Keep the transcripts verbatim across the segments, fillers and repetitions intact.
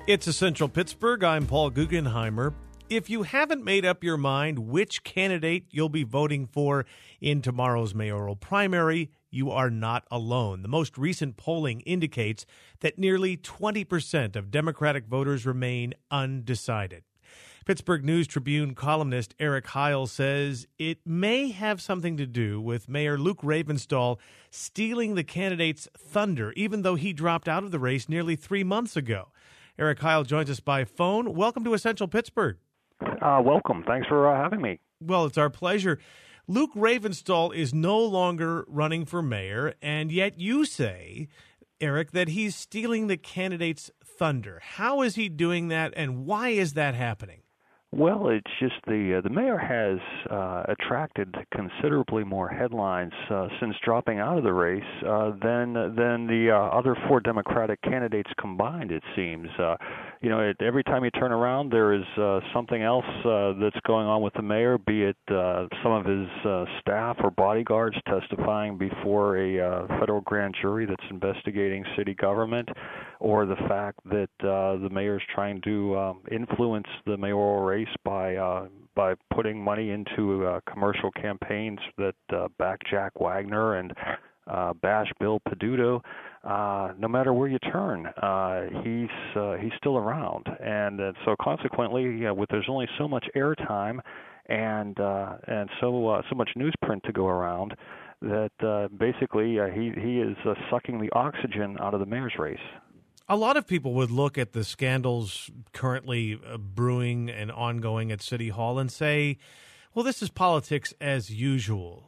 It's Essential Pittsburgh. I'm Paul Guggenheimer. If you haven't made up your mind which candidate you'll be voting for in tomorrow's mayoral primary, you are not alone. The most recent polling indicates that nearly twenty percent of Democratic voters remain undecided. Pittsburgh News Tribune columnist Eric Heil says it may have something to do with Mayor Luke Ravenstahl stealing the candidate's thunder, even though he dropped out of the race nearly three months ago. Eric Heil joins us by phone. Welcome to Essential Pittsburgh. Uh, welcome. Thanks for uh, having me. Well, it's our pleasure. Luke Ravenstahl is no longer running for mayor, and yet you say, Eric, that he's stealing the candidate's thunder. How is he doing that, and why is that happening? Well, it's just the uh, the mayor has uh, attracted considerably more headlines uh, since dropping out of the race uh, than than the uh, other four Democratic candidates combined. It seems, uh, you know, it, every time you turn around, there is uh, something else uh, that's going on with the mayor. Be it uh, some of his uh, staff or bodyguards testifying before a uh, federal grand jury that's investigating city government, or the fact that uh, the mayor is trying to um, influence the mayoral race by uh, by putting money into uh, commercial campaigns that uh, back Jack Wagner and uh, bash Bill Peduto. Uh, no matter where you turn, uh, he's uh, he's still around, and uh, so consequently, uh, with there's only so much airtime and uh, and so uh, so much newsprint to go around, that uh, basically uh, he he is uh, sucking the oxygen out of the mayor's race. A lot of people would look at the scandals currently uh, brewing and ongoing at City Hall and say, well, this is politics as usual.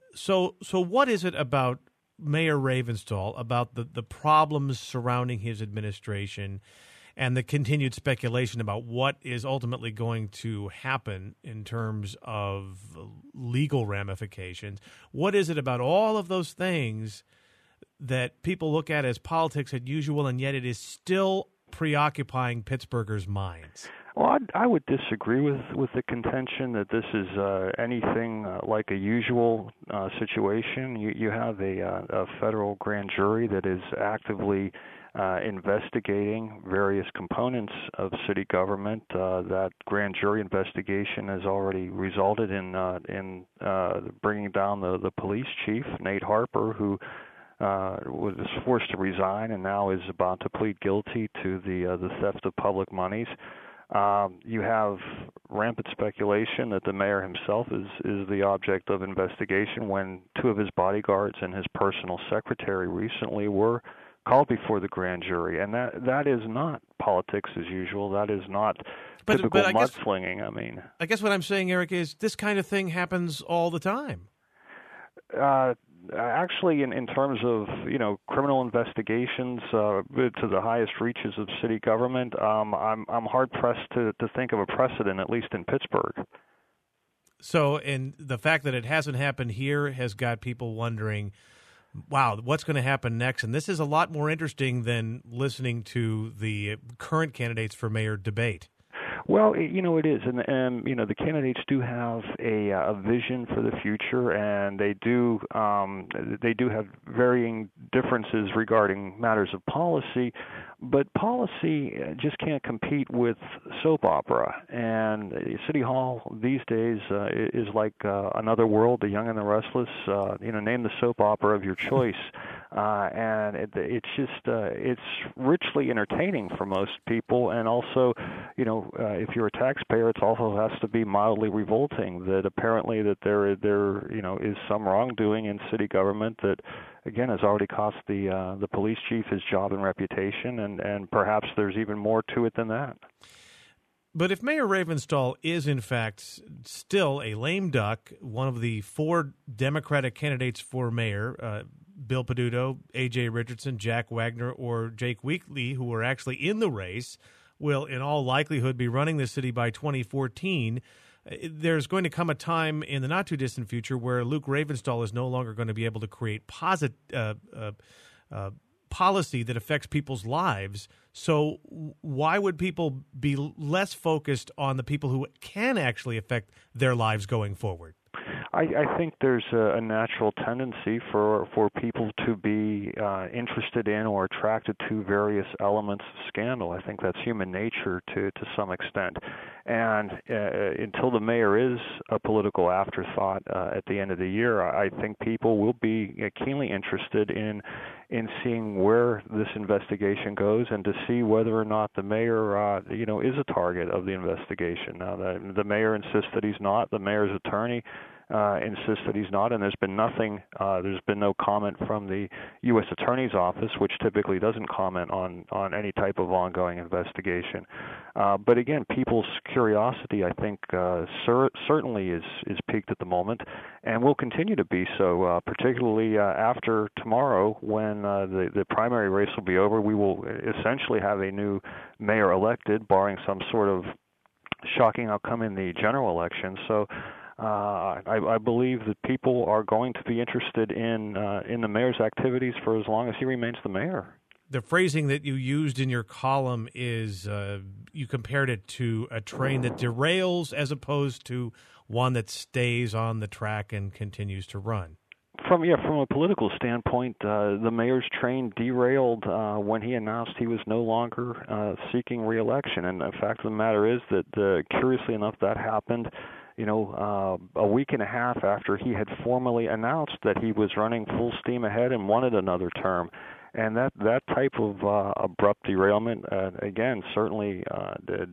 So so what is it about Mayor Ravenstahl, about the, the problems surrounding his administration and the continued speculation about what is ultimately going to happen in terms of legal ramifications? What is it about all of those things that people look at as politics as usual, and yet it is still preoccupying Pittsburghers' minds? Well, I'd, I would disagree with, with the contention that this is uh, anything uh, like a usual uh, situation. You, you have a, uh, a federal grand jury that is actively uh, investigating various components of city government. Uh, that grand jury investigation has already resulted in uh, in uh, bringing down the, the police chief, Nate Harper, who Uh, was forced to resign and now is about to plead guilty to the uh, the theft of public monies. Um, you have rampant speculation that the mayor himself is is the object of investigation when two of his bodyguards and his personal secretary recently were called before the grand jury, and that that is not politics as usual. That is not but, typical but I guess, mudslinging. I mean, I guess what I'm saying, Eric, is this kind of thing happens all the time. Uh, Actually, in, in terms of, you know, criminal investigations uh, to the highest reaches of city government, um, I'm I'm hard pressed to, to think of a precedent, at least in Pittsburgh. So, and the fact that it hasn't happened here has got people wondering, wow, what's going to happen next? And this is a lot more interesting than listening to the current candidates for mayor debate. Well, you know, it is, and, and you know, the candidates do have a, a vision for the future, and they do um, they do have varying differences regarding matters of policy, but policy just can't compete with soap opera. And City Hall these days uh, is like uh, another world, The Young and the Restless. Uh, you know, name the soap opera of your choice. Uh, and it, it's just uh, it's richly entertaining for most people, and also, you know, uh, if you're a taxpayer, it also has to be mildly revolting that apparently that there there you know is some wrongdoing in city government that, again, has already cost the uh, the police chief his job and reputation, and, and perhaps there's even more to it than that. But if Mayor Ravenstahl is, in fact, still a lame duck, one of the four Democratic candidates for mayor, uh, Bill Peduto, A J Richardson, Jack Wagner, or Jake Wheatley, who are actually in the race, will in all likelihood be running the city by twenty fourteen. There's going to come a time in the not-too-distant future where Luke Ravenstahl is no longer going to be able to create posit, uh, uh, uh, policy that affects people's lives. So why would people be less focused on the people who can actually affect their lives going forward? I, I think there's a, a natural tendency for, for people to be uh, interested in or attracted to various elements of scandal. I think that's human nature to, to some extent. And uh, until the mayor is a political afterthought uh, at the end of the year, I think people will be keenly interested in in seeing where this investigation goes and to see whether or not the mayor, uh, you know, is a target of the investigation. Now, the, the mayor insists that he's not. The mayor's attorney uh, insists that he's not, and there's been nothing, uh, there's been no comment from the U S Attorney's Office, which typically doesn't comment on, on any type of ongoing investigation. Uh, but again, people's curiosity, I think, uh, cer- certainly is, is peaked at the moment, and will continue to be so, uh, particularly uh, after tomorrow when uh, the, the primary race will be over. We will essentially have a new mayor elected, barring some sort of shocking outcome in the general election. So uh, I, I believe that people are going to be interested in uh, in the mayor's activities for as long as he remains the mayor. The phrasing that you used in your column is uh, you compared it to a train that derails as opposed to one that stays on the track and continues to run. From yeah, from a political standpoint, uh, the mayor's train derailed uh, when he announced he was no longer uh, seeking re-election. And the fact of the matter is that, uh, curiously enough, that happened, you know, uh, a week and a half after he had formally announced that he was running full steam ahead and wanted another term. And that, that type of uh, abrupt derailment, uh, again, certainly uh,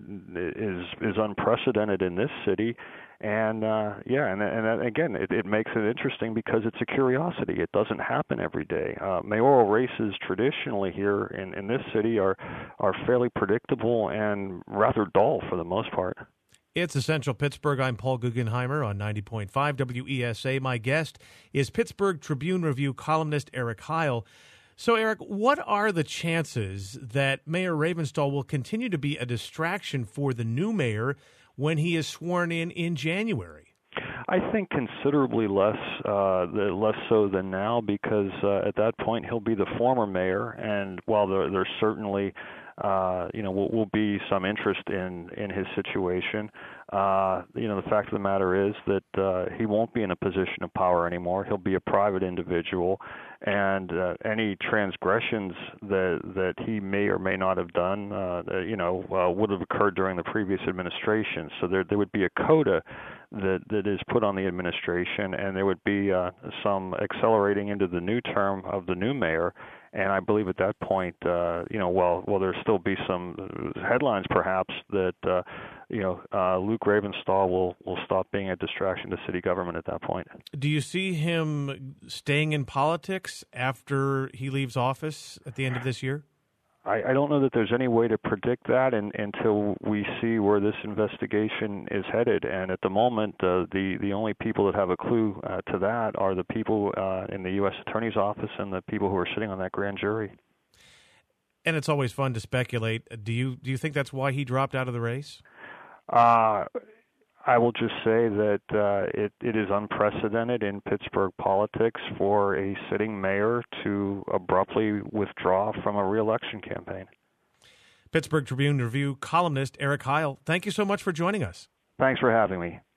is is unprecedented in this city. And uh, yeah, and, and again, it, it makes it interesting because it's a curiosity. It doesn't happen every day. Uh, mayoral races traditionally here in, in this city are are fairly predictable and rather dull for the most part. It's Essential Pittsburgh. I'm Paul Guggenheimer on ninety point five W E S A. My guest is Pittsburgh Tribune Review columnist Eric Heil. So, Eric, what are the chances that Mayor Ravenstahl will continue to be a distraction for the new mayor when he is sworn in in January? I think considerably less, uh, less so than now, because uh, at that point he'll be the former mayor, and while there, there's certainly, uh, you know, will, will be some interest in, in his situation, uh, you know, the fact of the matter is that uh, he won't be in a position of power anymore. He'll be a private individual, and uh, any transgressions that that he may or may not have done, uh, you know, uh, would have occurred during the previous administration. So there there would be a coda that that is put on the administration, and there would be uh, some accelerating into the new term of the new mayor. And I believe at that point, uh, you know, well, well, there'll still be some headlines, perhaps, that uh, you know, uh, Luke Ravenstahl will will stop being a distraction to city government at that point. Do you see him staying in politics after he leaves office at the end of this year? I, I don't know that there's any way to predict that in, until we see where this investigation is headed. And at the moment, uh, the the only people that have a clue uh, to that are the people uh, in the U S Attorney's Office and the people who are sitting on that grand jury. And it's always fun to speculate. Do you do you think that's why he dropped out of the race? Uh, I will just say that uh, it, it is unprecedented in Pittsburgh politics for a sitting mayor to abruptly withdraw from a re-election campaign. Pittsburgh Tribune Review columnist Eric Heil, thank you so much for joining us. Thanks for having me.